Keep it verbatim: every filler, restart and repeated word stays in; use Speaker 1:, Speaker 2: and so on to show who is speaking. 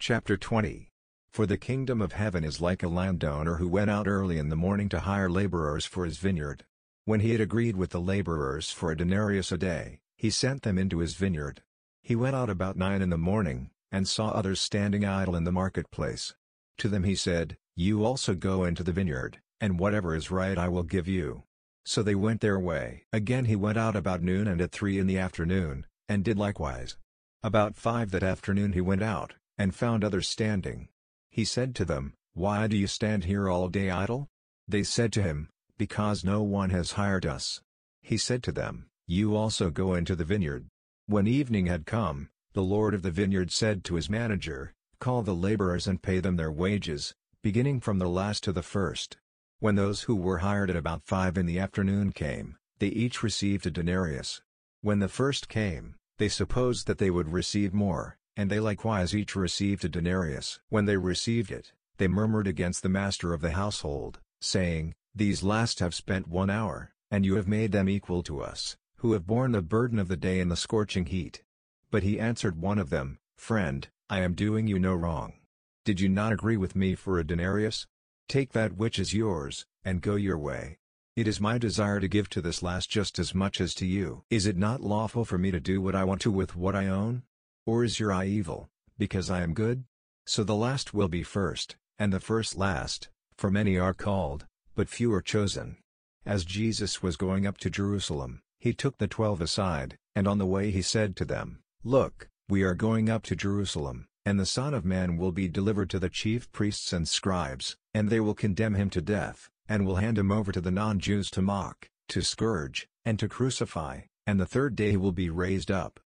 Speaker 1: Chapter twenty. For the kingdom of heaven is like a landowner who went out early in the morning to hire laborers for his vineyard. When he had agreed with the laborers for a denarius a day, he sent them into his vineyard. He went out about nine in the morning, and saw others standing idle in the marketplace. To them he said, "You also go into the vineyard, and whatever is right I will give you." So they went their way. Again he went out about noon and at three in the afternoon, and did likewise. About five that afternoon he went out, and found others standing. He said to them, "Why do you stand here all day idle?" They said to him, "Because no one has hired us." He said to them, "You also go into the vineyard." When evening had come, the lord of the vineyard said to his manager, "Call the laborers and pay them their wages, beginning from the last to the first." When those who were hired at about five in the afternoon came, they each received a denarius. When the first came, they supposed that they would receive more, and they likewise each received a denarius. When they received it, they murmured against the master of the household, saying, "These last have spent one hour, and you have made them equal to us, who have borne the burden of the day in the scorching heat." But he answered one of them, "Friend, I am doing you no wrong. Did you not agree with me for a denarius? Take that which is yours, and go your way. It is my desire to give to this last just as much as to you. Is it not lawful for me to do what I want to with what I own? Or is your eye evil, because I am good?" So the last will be first, and the first last, for many are called, but few are chosen. As Jesus was going up to Jerusalem, he took the twelve aside, and on the way he said to them, "Look, we are going up to Jerusalem, and the Son of Man will be delivered to the chief priests and scribes, and they will condemn him to death, and will hand him over to the non-Jews to mock, to scourge, and to crucify, and the third day he will be raised up."